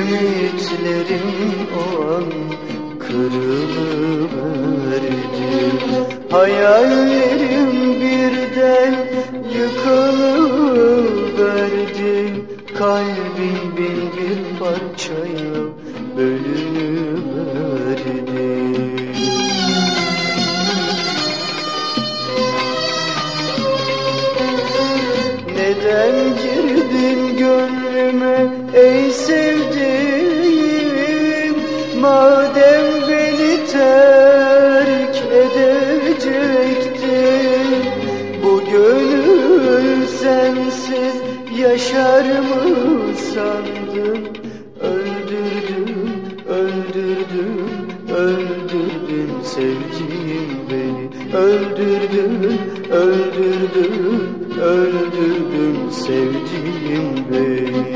ümitlerim o an kırılıverdi. Hayallerim birden yıkılıverdi. Kalbim bin bir parçaya bölünüverdi. Neden girdin gönlüme ey sevdiğim? Madem beni terk edecektin, bu gönül sensiz yaşar mı sandın? Öldürdün, öldürdün, öldürdün sevdiğim beni. Öldürdün, öldürdün, öldürdün sevdiğim beni.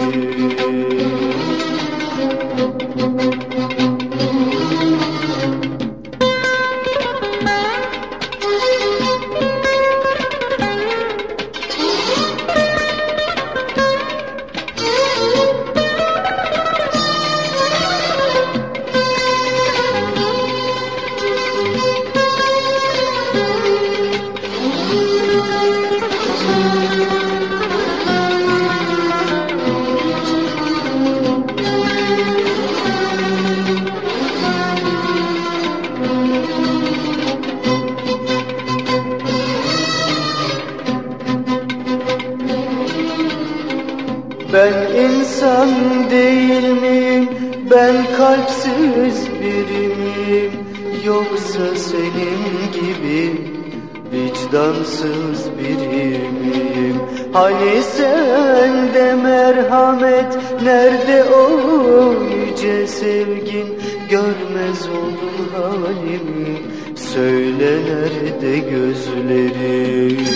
Ben insan değil miyim? Ben kalpsiz biri miyim? Yoksa senin gibi vicdansız biri miyim? Hani sende merhamet, nerede o yüce sevgin? Görmez oldum halimi, söyle nerede gözlerim?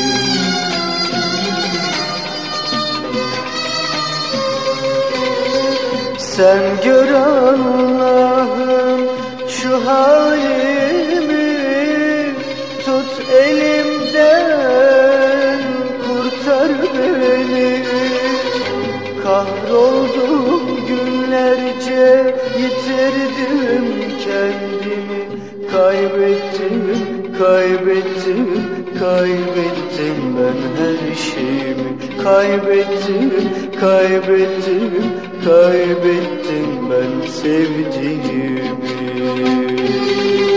Sen gör Allah'ım şu halimi, tut elimden kurtar beni. Kahroldum günlerce, yitirdim kendimi. Kaybettim, kaybettim, kaybettim ben her şeyimi. Kaybettim, kaybettim, kaybettim ben sevdiğimi.